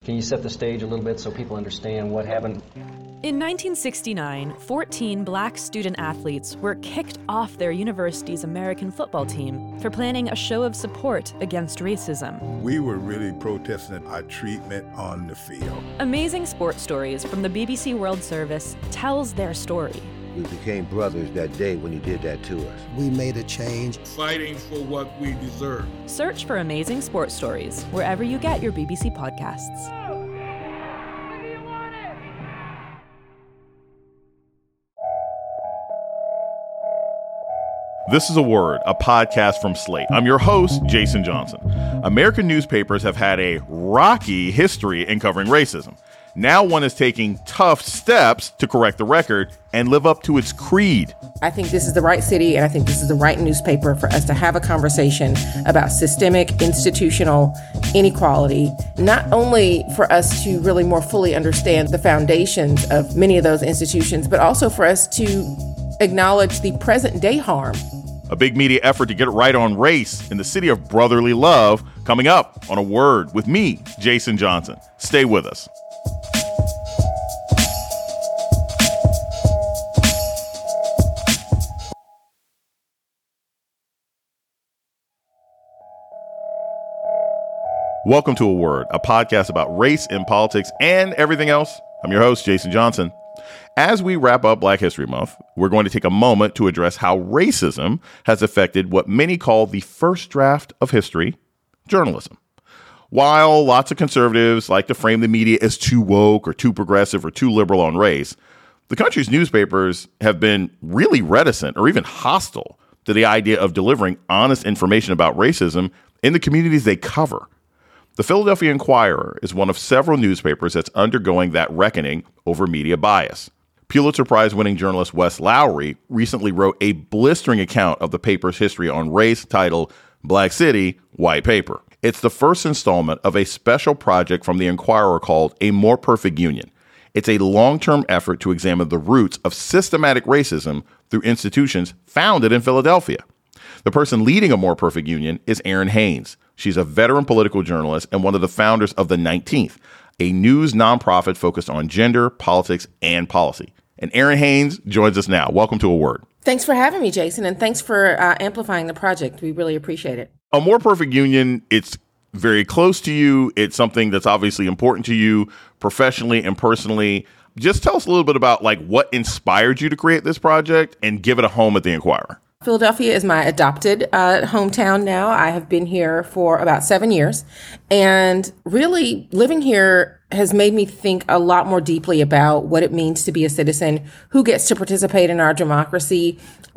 Can you set the stage a little bit so people understand what happened? In 1969, 14 black student athletes were kicked off their university's American football team for planning a show of support against racism. We were really protesting our treatment on the field. Amazing Sports Stories from the BBC World Service tells their story. We became brothers that day when you did that to us. We made a change. Fighting for what we deserve. Search for Amazing Sports Stories wherever you get your BBC podcasts. This is A Word, a podcast from Slate. I'm your host, Jason Johnson. American newspapers have had a rocky history in covering racism. Now one is taking tough steps to correct the record and live up to its creed. I think this is the right city, and I think this is the right newspaper for us to have a conversation about systemic, institutional inequality, not only for us to really more fully understand the foundations of many of those institutions, but also for us to acknowledge the present day harm. A big media effort to get it right on race in the city of brotherly love coming up on A Word with me, Jason Johnson. Stay with us. Welcome to A Word, a podcast about race in politics and everything else. I'm your host, Jason Johnson. As we wrap up Black History Month, we're going to take a moment to address how racism has affected what many call the first draft of history, journalism. While lots of conservatives like to frame the media as too woke or too progressive or too liberal on race, the country's newspapers have been really reticent or even hostile to the idea of delivering honest information about racism in the communities they cover. The Philadelphia Inquirer is one of several newspapers that's undergoing that reckoning over media bias. Pulitzer Prize-winning journalist Wes Lowery recently wrote a blistering account of the paper's history on race titled Black City, White Paper. It's the first installment of a special project from the Inquirer called A More Perfect Union. It's a long-term effort to examine the roots of systematic racism through institutions founded in Philadelphia. The person leading A More Perfect Union is Erin Haynes. She's a veteran political journalist and one of the founders of The 19th, a news nonprofit focused on gender, politics, and policy. And Erin Haynes joins us now. Welcome to A Word. Thanks for having me, Jason, and thanks for amplifying the project. We really appreciate it. A More Perfect Union, it's very close to you. It's something that's obviously important to you professionally and personally. Just tell us a little bit about what inspired you to create this project and give it a home at the Inquirer. Philadelphia is my adopted hometown now. I have been here for about 7 years, and really living here has made me think a lot more deeply about what it means to be a citizen, who gets to participate in our democracy,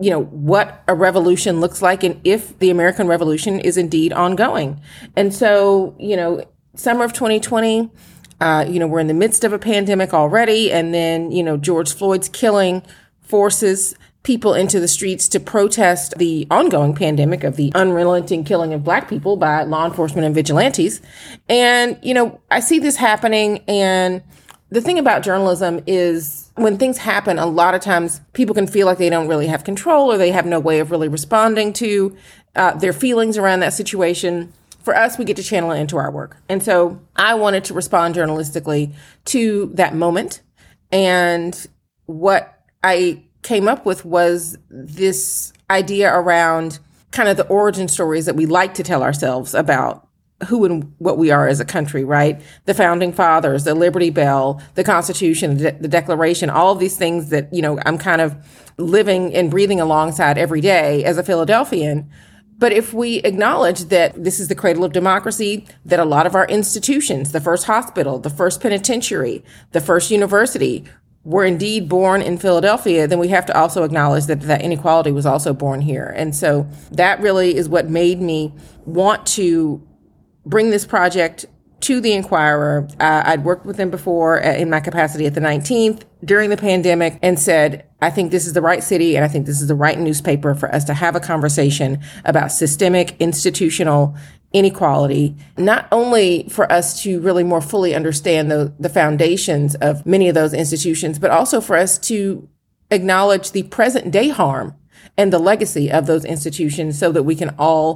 what a revolution looks like, and if the American Revolution is indeed ongoing. And so, summer of 2020, we're in the midst of a pandemic already, and then, George Floyd's killing forces people into the streets to protest the ongoing pandemic of the unrelenting killing of Black people by law enforcement and vigilantes. And, I see this happening. And the thing about journalism is when things happen, a lot of times people can feel like they don't really have control or they have no way of really responding to their feelings around that situation. For us, we get to channel it into our work. And so I wanted to respond journalistically to that moment. And what I came up with was this idea around kind of the origin stories that we like to tell ourselves about who and what we are as a country, right? The founding fathers, the Liberty Bell, the Constitution, the Declaration, all of these things that, I'm kind of living and breathing alongside every day as a Philadelphian. But if we acknowledge that this is the cradle of democracy, that a lot of our institutions, the first hospital, the first penitentiary, the first university, were indeed born in Philadelphia, then we have to also acknowledge that that inequality was also born here. And so that really is what made me want to bring this project to the Inquirer. I'd worked with them before in my capacity at the 19th during the pandemic and said, I think this is the right city and I think this is the right newspaper for us to have a conversation about systemic institutional inequality, not only for us to really more fully understand the foundations of many of those institutions, but also for us to acknowledge the present day harm and the legacy of those institutions so that we can all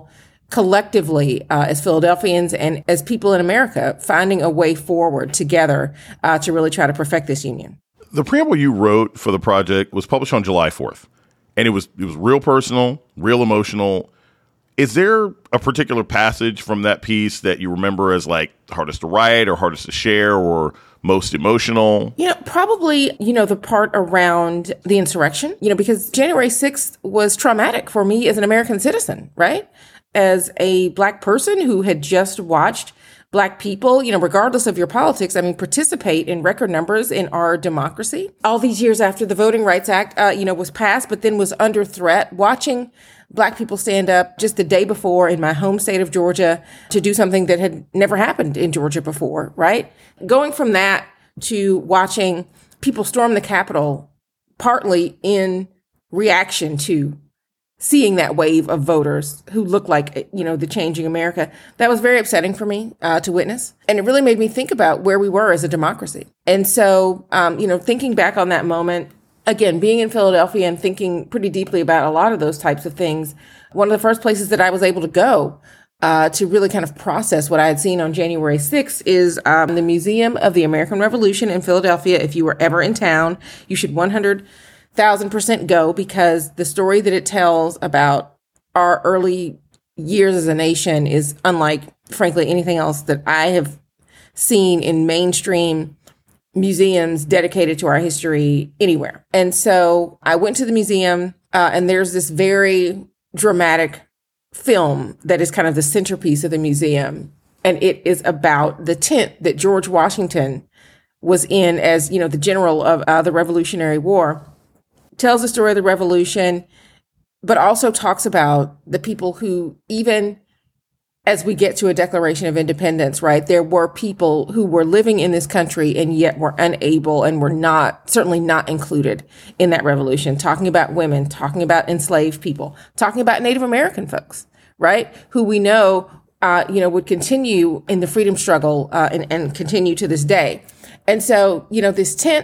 collectively as Philadelphians and as people in America finding a way forward together to really try to perfect this union. The preamble you wrote for the project was published on July 4th, and it was real personal, real emotional. Is there a particular passage from that piece that you remember as like hardest to write or hardest to share or most emotional? Probably, the part around the insurrection, because January 6th was traumatic for me as an American citizen, right? As a Black person who had just watched Black people, regardless of your politics, participate in record numbers in our democracy. All these years after the Voting Rights Act, was passed, but then was under threat, watching Black people stand up just the day before in my home state of Georgia to do something that had never happened in Georgia before, right? Going from that to watching people storm the Capitol, partly in reaction to seeing that wave of voters who look like, the changing America, that was very upsetting for me to witness. And it really made me think about where we were as a democracy. And so, thinking back on that moment, again, being in Philadelphia and thinking pretty deeply about a lot of those types of things, one of the first places that I was able to go to really kind of process what I had seen on January 6th is the Museum of the American Revolution in Philadelphia. If you were ever in town, you should 1,000% go, because the story that it tells about our early years as a nation is unlike, frankly, anything else that I have seen in mainstream museums dedicated to our history anywhere. And so I went to the museum and there's this very dramatic film that is kind of the centerpiece of the museum. And it is about the tent that George Washington was in as, the general of the Revolutionary War. Tells the story of the revolution, but also talks about the people who, even as we get to a Declaration of Independence, right, there were people who were living in this country and yet were unable and were certainly not included in that revolution. Talking about women, talking about enslaved people, talking about Native American folks, right, who we know, would continue in the freedom struggle and continue to this day. And so, this tent,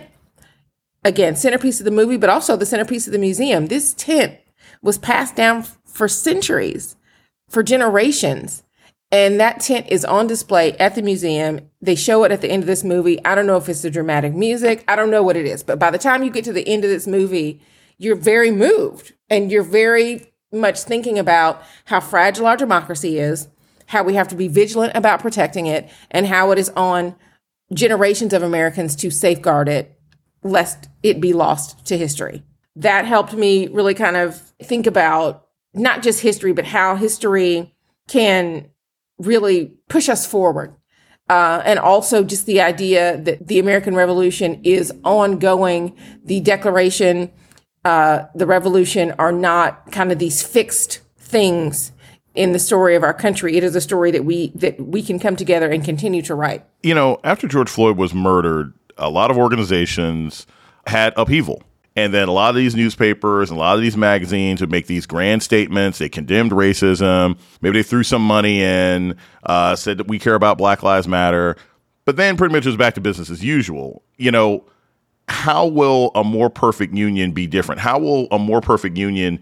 again, centerpiece of the movie, but also the centerpiece of the museum. This tent was passed down for centuries, for generations. And that tent is on display at the museum. They show it at the end of this movie. I don't know if it's the dramatic music. I don't know what it is. But by the time you get to the end of this movie, you're very moved. And you're very much thinking about how fragile our democracy is, how we have to be vigilant about protecting it, and how it is on generations of Americans to safeguard it, lest it be lost to history. That helped me really kind of think about not just history, but how history can really push us forward. And also just the idea that the American Revolution is ongoing. The Declaration, the Revolution are not kind of these fixed things in the story of our country. It is a story that we can come together and continue to write. After George Floyd was murdered, a lot of organizations had upheaval. And then a lot of these newspapers and a lot of these magazines would make these grand statements. They condemned racism. Maybe they threw some money in, said that we care about Black Lives Matter. But then pretty much it was back to business as usual. How will a more perfect union be different? How will a more perfect union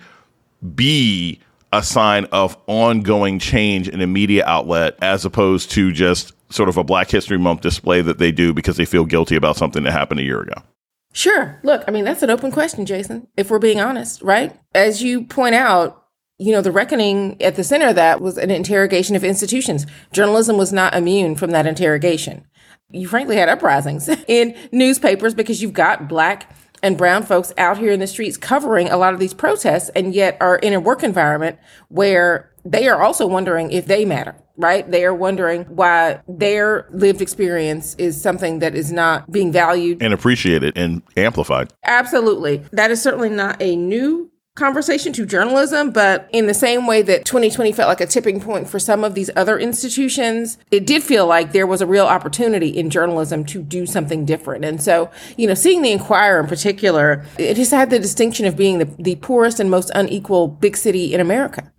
be a sign of ongoing change in a media outlet as opposed to just sort of a Black History Month display that they do because they feel guilty about something that happened a year ago? Sure. Look, that's an open question, Jason, if we're being honest, right? As you point out, the reckoning at the center of that was an interrogation of institutions. Journalism was not immune from that interrogation. You frankly had uprisings in newspapers because you've got Black and brown folks out here in the streets covering a lot of these protests, and yet are in a work environment where they are also wondering if they matter, right? They are wondering why their lived experience is something that is not being valued and appreciated and amplified. Absolutely. That is certainly not a new conversation to journalism, but in the same way that 2020 felt like a tipping point for some of these other institutions, it did feel like there was a real opportunity in journalism to do something different. And so, seeing the Inquirer in particular, it just had the distinction of being the poorest and most unequal big city in America.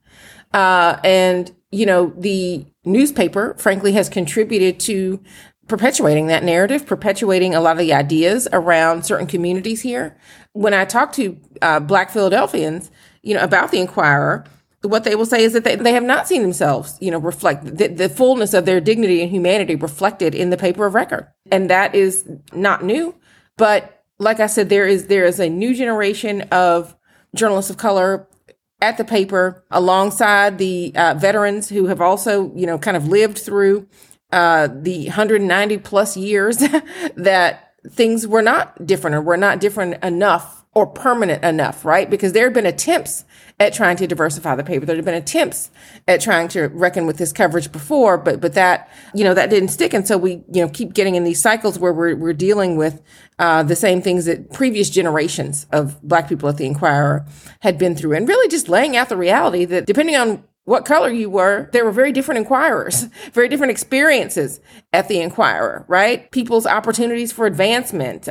And the newspaper, frankly, has contributed to perpetuating that narrative, perpetuating a lot of the ideas around certain communities here. When I talk to Black Philadelphians, about the Inquirer, what they will say is that they have not seen themselves, reflect the fullness of their dignity and humanity reflected in the paper of record. And that is not new. But like I said, there is a new generation of journalists of color at the paper alongside the veterans who have also, kind of lived through the 190 plus years that things were not different, or were not different enough or permanent enough, right? Because there have been attempts at trying to diversify the paper. There have been attempts at trying to reckon with this coverage before, but that, that didn't stick. And so we, keep getting in these cycles where we're dealing with the same things that previous generations of Black people at the Inquirer had been through, and really just laying out the reality that depending on what color you were, there were very different inquirers, very different experiences at the Inquirer, right? People's opportunities for advancement,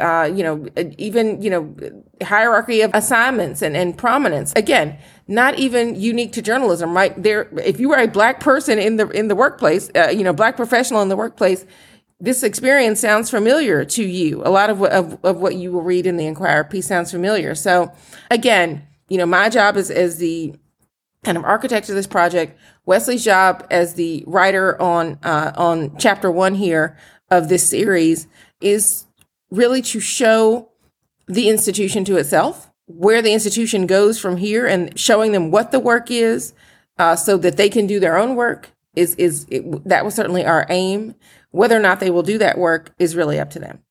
even hierarchy of assignments and prominence. Again, not even unique to journalism, right? If you were a Black person in the workplace, Black professional in the workplace, this experience sounds familiar to you. A lot of what you will read in the Inquirer piece sounds familiar. So again, my job as the kind of architect of this project, Wesley's job as the writer on chapter 1 here of this series is really to show the institution to itself, where the institution goes from here, and showing them what the work is, so that they can do their own work. That was certainly our aim. Whether or not they will do that work is really up to them.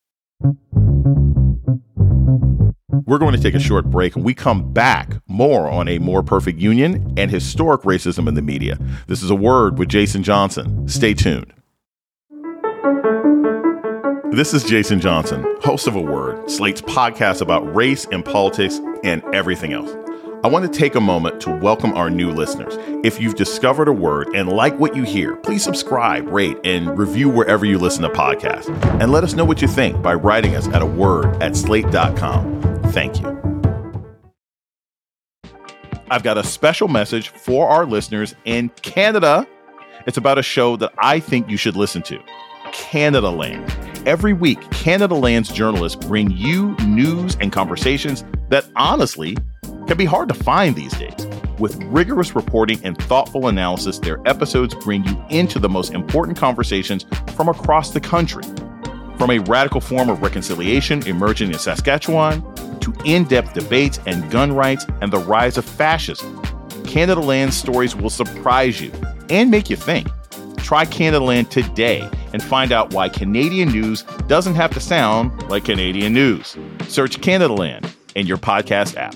We're going to take a short break. When we come back, more on A More Perfect Union and historic racism in the media. This is A Word with Jason Johnson. Stay tuned. This is Jason Johnson, host of A Word, Slate's podcast about race and politics and everything else. I want to take a moment to welcome our new listeners. If you've discovered A Word and like what you hear, please subscribe, rate, and review wherever you listen to podcasts. And let us know what you think by writing us at aword@slate.com. Thank you. I've got a special message for our listeners in Canada. It's about a show that I think you should listen to, Canadaland. Every week, Canadaland's journalists bring you news and conversations that honestly can be hard to find these days. With rigorous reporting and thoughtful analysis, their episodes bring you into the most important conversations from across the country. From a radical form of reconciliation emerging in Saskatchewan to in-depth debates and gun rights and the rise of fascism, Canadaland's stories will surprise you and make you think. Try Canadaland today and find out why Canadian news doesn't have to sound like Canadian news. Search Canadaland in your podcast app.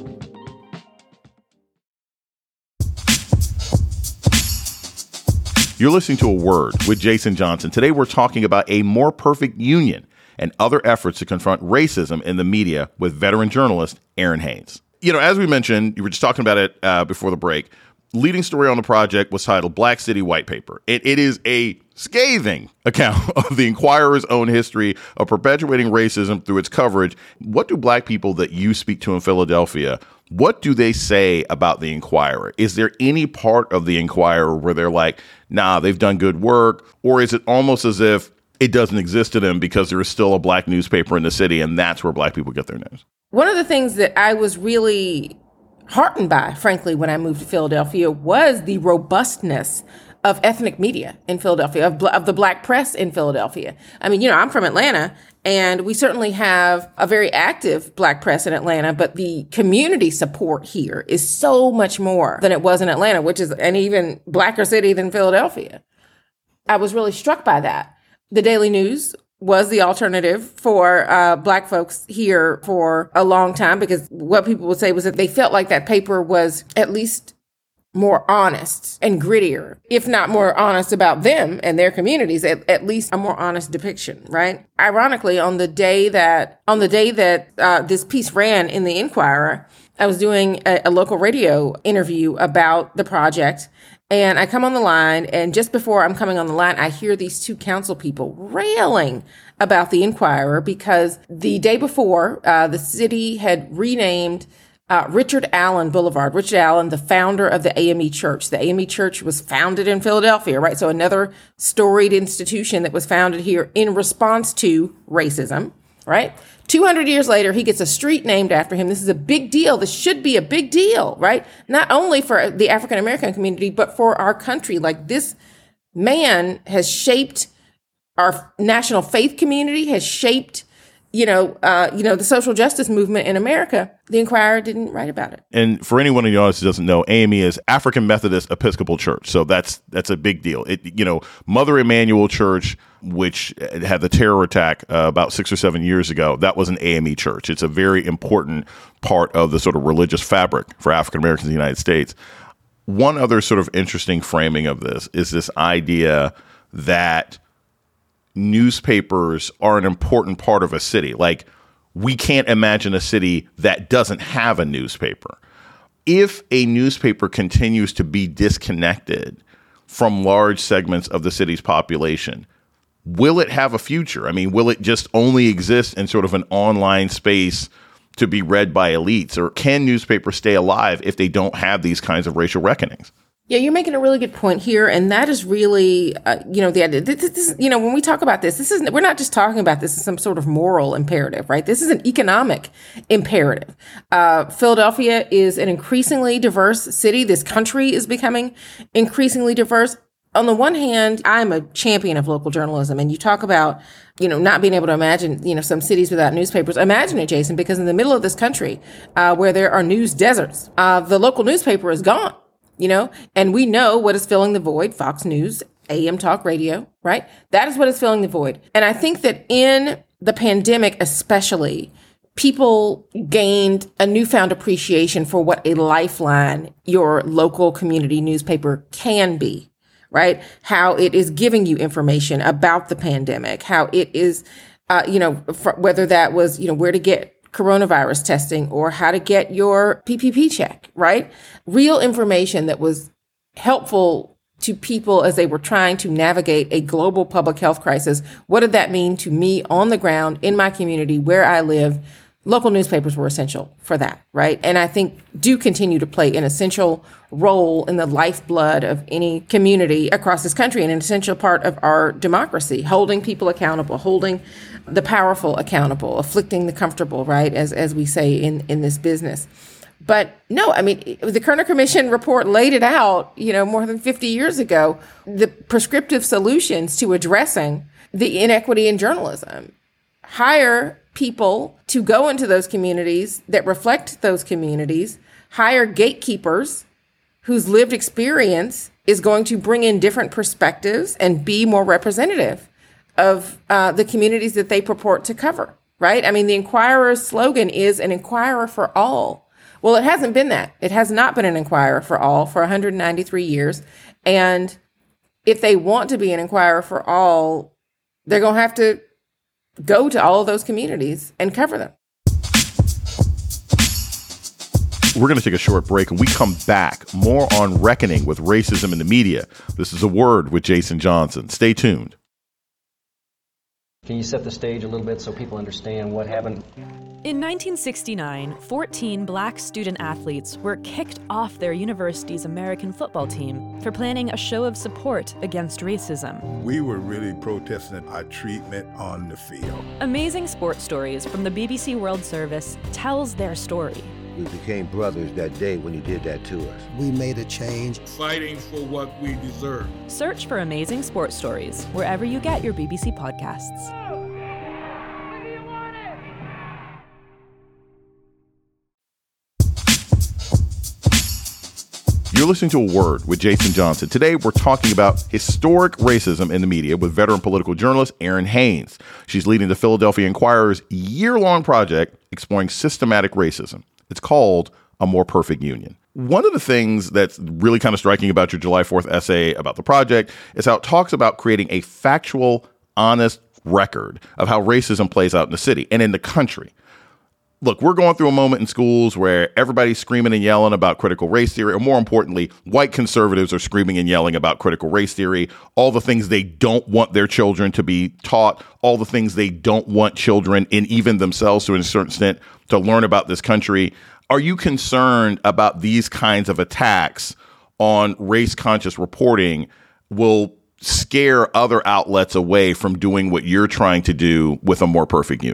You're listening to A Word with Jason Johnson. Today we're talking about A More Perfect Union and other efforts to confront racism in the media with veteran journalist Aaron Haynes. As we mentioned, you were just talking about it before the break. Leading story on the project was titled Black City White Paper. It is a scathing account of the Inquirer's own history of perpetuating racism through its coverage. What do Black people that you speak to in Philadelphia, what do they say about the Inquirer? Is there any part of the Inquirer where they're like, nah, they've done good work? Or is it almost as if it doesn't exist to them because there is still a Black newspaper in the city and that's where Black people get their news? One of the things that I was really heartened by, frankly, when I moved to Philadelphia was the robustness of ethnic media in Philadelphia, of the Black press in Philadelphia. I mean, I'm from Atlanta, and we certainly have a very active Black press in Atlanta, but the community support here is so much more than it was in Atlanta, which is an even Blacker city than Philadelphia. I was really struck by that. The Daily News was the alternative for Black folks here for a long time, because what people would say was that they felt like that paper was at least more honest and grittier, if not more honest about them and their communities, at least a more honest depiction, right? Ironically, on the day that this piece ran in the Inquirer, I was doing a local radio interview about the project. And I come on the line, and just before I'm coming on the line, I hear these two council people railing about the Inquirer because the day before, the city had renamed Richard Allen Boulevard. Richard Allen, the founder of the AME Church. The AME Church was founded in Philadelphia, right? So another storied institution that was founded here in response to racism right? 200 years later, he gets a street named after him. This is a big deal. This should be a big deal, right? Not only for the African American community, but for our country. Like, this man has shaped our national faith community, has shaped, the social justice movement in America. The Inquirer didn't write about it. And for anyone in the audience who doesn't know, AME is African Methodist Episcopal Church. So that's a big deal. Mother Emanuel Church, which had the terror attack about 6 or 7 years ago, that was an AME church. It's a very important part of the sort of religious fabric for African Americans in the United States. One other sort of interesting framing of this is this idea that newspapers are an important part of a city. Like, we can't imagine a city that doesn't have a newspaper. If a newspaper continues to be disconnected from large segments of the city's population, will it have a future? I mean, will it just only exist in sort of an online space to be read by elites? Or can newspapers stay alive if they don't have these kinds of racial reckonings? Yeah, you're making a really good point here, and that is really, the idea. This, when we talk about this, we're not just talking about this as some sort of moral imperative, right? This is an economic imperative. Philadelphia is an increasingly diverse city. This country is becoming increasingly diverse. On the one hand, I'm a champion of local journalism, and you talk about, not being able to imagine, some cities without newspapers. Imagine it, Jason, because in the middle of this country, where there are news deserts, the local newspaper is gone. And we know what is filling the void: Fox News, AM talk radio, right? That is what is filling the void. And I think that in the pandemic, especially, people gained a newfound appreciation for what a lifeline your local community newspaper can be, right? How it is giving you information about the pandemic, how it is, whether that was, where to get coronavirus testing or how to get your PPP check, right? Real information that was helpful to people as they were trying to navigate a global public health crisis. What did that mean to me on the ground in my community where I live? Local newspapers were essential for that, right? And I think do continue to play an essential role in the lifeblood of any community across this country and an essential part of our democracy, holding people accountable, holding the powerful accountable, afflicting the comfortable, right? As we say in this business. But no, I mean, the Kerner Commission report laid it out, more than 50 years ago, the prescriptive solutions to addressing the inequity in journalism. Hire people to go into those communities that reflect those communities, hire gatekeepers whose lived experience is going to bring in different perspectives and be more representative of the communities that they purport to cover, right? I mean, the Inquirer's slogan is an Inquirer for all. Well, it hasn't been that. It has not been an Inquirer for all for 193 years. And if they want to be an Inquirer for all, they're going to have to go to all of those communities and cover them. We're going to take a short break. When we come back, more on reckoning with racism in the media. This is A Word with Jason Johnson. Stay tuned. Can you set the stage a little bit so people understand what happened? In 1969, 14 black student athletes were kicked off their university's American football team for planning a show of support against racism. We were really protesting our treatment on the field. Amazing Sports Stories from the BBC World Service tells their story. We became brothers that day when you did that to us. We made a change. Fighting for what we deserve. Search for Amazing Sports Stories wherever you get your BBC podcasts. You're listening to A Word with Jason Johnson. Today, we're talking about historic racism in the media with veteran political journalist Erin Haynes. She's leading the Philadelphia Inquirer's year-long project exploring systematic racism. It's called A More Perfect Union. One of the things that's really kind of striking about your July 4th essay about the project is how it talks about creating a factual, honest record of how racism plays out in the city and in the country. Look, we're going through a moment in schools where everybody's screaming and yelling about critical race theory, or more importantly, white conservatives are screaming and yelling about critical race theory, all the things they don't want their children to be taught, all the things they don't want children and even themselves to a certain extent to learn about this country. Are you concerned about these kinds of attacks on race-conscious reporting will scare other outlets away from doing what you're trying to do with A More Perfect Union?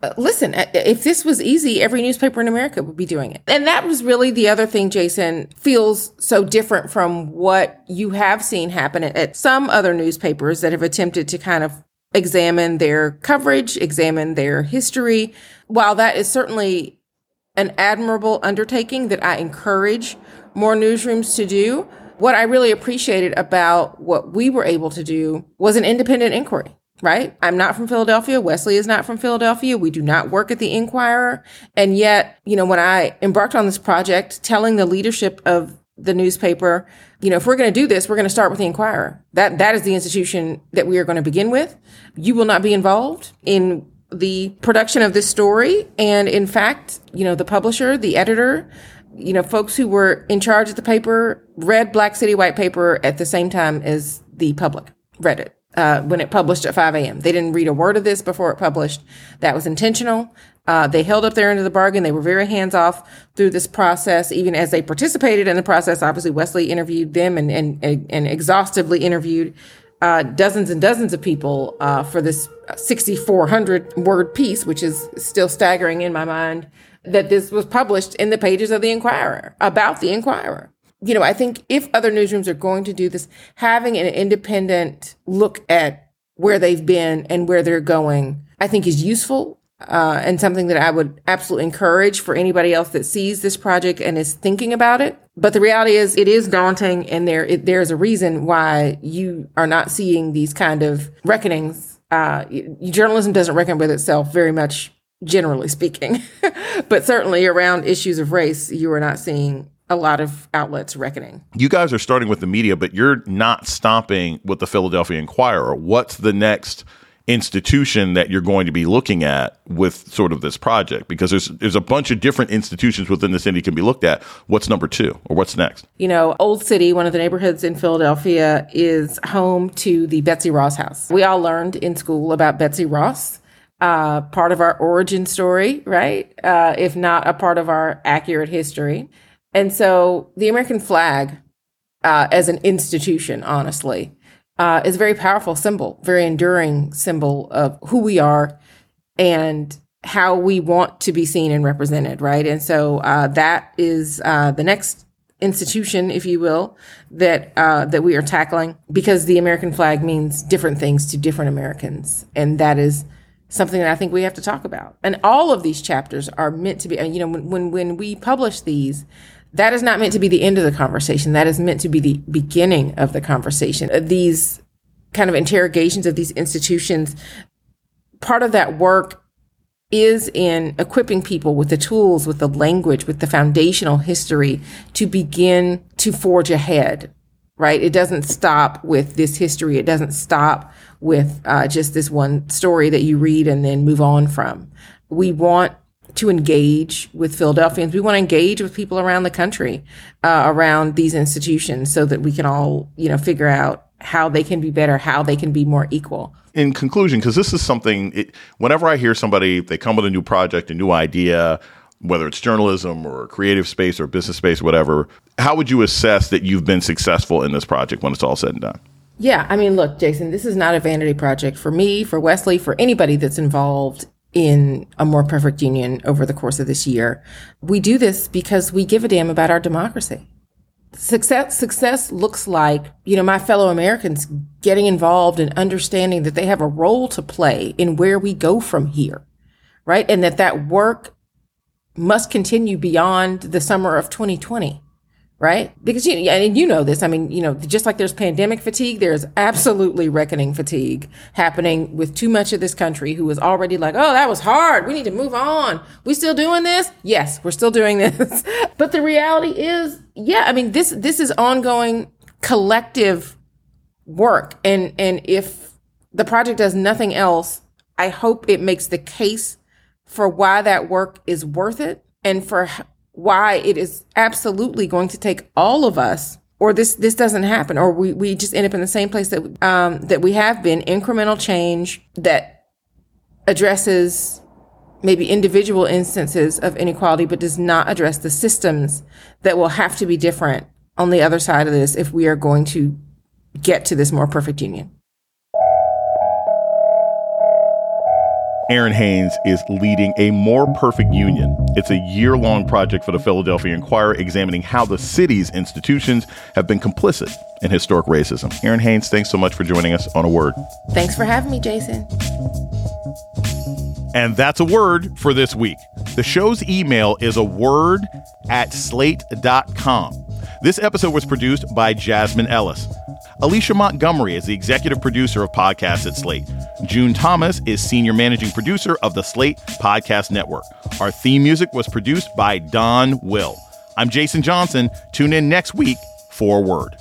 listen, if this was easy, every newspaper in America would be doing it. And that was really the other thing, Jason, feels so different from what you have seen happen at some other newspapers that have attempted to kind of examine their coverage, examine their history. While that is certainly an admirable undertaking that I encourage more newsrooms to do, what I really appreciated about what we were able to do was an independent inquiry. Right? I'm not from Philadelphia. Wesley is not from Philadelphia. We do not work at the Inquirer. And yet, when I embarked on this project, telling the leadership of the newspaper, if we're going to do this, we're going to start with the Inquirer. That is the institution that we are going to begin with. You will not be involved in the production of this story. And in fact, the publisher, the editor, folks who were in charge of the paper read Black City White Paper at the same time as the public read it. When it published at 5 a.m. They didn't read a word of this before it published. That was intentional. They held up their end of the bargain. They were very hands-off through this process. Even as they participated in the process, obviously Wesley interviewed them and exhaustively interviewed dozens and dozens of people for this 6,400-word piece, which is still staggering in my mind, that this was published in the pages of the Inquirer, about the Inquirer. I think if other newsrooms are going to do this, having an independent look at where they've been and where they're going, I think is useful and something that I would absolutely encourage for anybody else that sees this project and is thinking about it. But the reality is it is daunting, and there's a reason why you are not seeing these kind of reckonings. Journalism doesn't reckon with itself very much, generally speaking, but certainly around issues of race, you are not seeing a lot of outlets reckoning. You guys are starting with the media, but you're not stopping with the Philadelphia Inquirer. What's the next institution that you're going to be looking at with sort of this project? Because there's a bunch of different institutions within the city can be looked at. What's number 2, or what's next? Old City, one of the neighborhoods in Philadelphia, is home to the Betsy Ross House. We all learned in school about Betsy Ross, part of our origin story, right? If not a part of our accurate history. And so the American flag, as an institution, honestly, is a very powerful symbol, very enduring symbol of who we are and how we want to be seen and represented, right? And so that is the next institution, if you will, that we are tackling, because the American flag means different things to different Americans. And that is something that I think we have to talk about. And all of these chapters are meant to be, when we publish these, that is not meant to be the end of the conversation. That is meant to be the beginning of the conversation. These kind of interrogations of these institutions, part of that work is in equipping people with the tools, with the language, with the foundational history to begin to forge ahead, right? It doesn't stop with this history. It doesn't stop with just this one story that you read and then move on from. We want to engage with Philadelphians. We want to engage with people around the country, around these institutions, so that we can all, figure out how they can be better, how they can be more equal. In conclusion, because this is something, whenever I hear somebody, they come with a new project, a new idea, whether it's journalism or creative space or business space, whatever, how would you assess that you've been successful in this project when it's all said and done? Yeah, look, Jason, this is not a vanity project for me, for Wesley, for anybody that's involved in a more perfect union over the course of this year. We do this because we give a damn about our democracy. Success looks like, my fellow Americans getting involved and understanding that they have a role to play in where we go from here, right? And that work must continue beyond the summer of 2020. Right? Because, you know this, just like there's pandemic fatigue, there's absolutely reckoning fatigue happening with too much of this country who is already like, oh, that was hard. We need to move on. We still doing this? Yes, we're still doing this. But the reality is, this is ongoing collective work. And if the project does nothing else, I hope it makes the case for why that work is worth it, and for why it is absolutely going to take all of us, or this doesn't happen, or we just end up in the same place that we have been. Incremental change that addresses maybe individual instances of inequality, but does not address the systems that will have to be different on the other side of this if we are going to get to this more perfect union. Aaron Haynes is leading A More Perfect Union. It's a year-long project for the Philadelphia Inquirer examining how the city's institutions have been complicit in historic racism. Aaron Haynes, thanks so much for joining us on A Word. Thanks for having me, Jason. And that's A Word for this week. The show's email is aword@slate.com. This episode was produced by Jasmine Ellis. Alicia Montgomery is the executive producer of podcasts at Slate. June Thomas is senior managing producer of the Slate Podcast Network. Our theme music was produced by Don Will. I'm Jason Johnson. Tune in next week for A Word.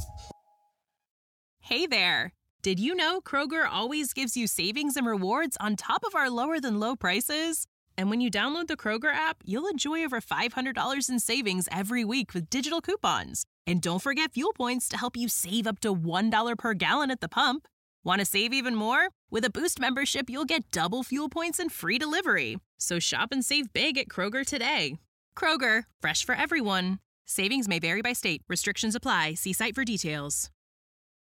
Hey there. Did you know Kroger always gives you savings and rewards on top of our lower than low prices? And when you download the Kroger app, you'll enjoy over $500 in savings every week with digital coupons. And don't forget fuel points to help you save up to $1 per gallon at the pump. Want to save even more? With a Boost membership, you'll get double fuel points and free delivery. So shop and save big at Kroger today. Kroger, fresh for everyone. Savings may vary by state. Restrictions apply. See site for details.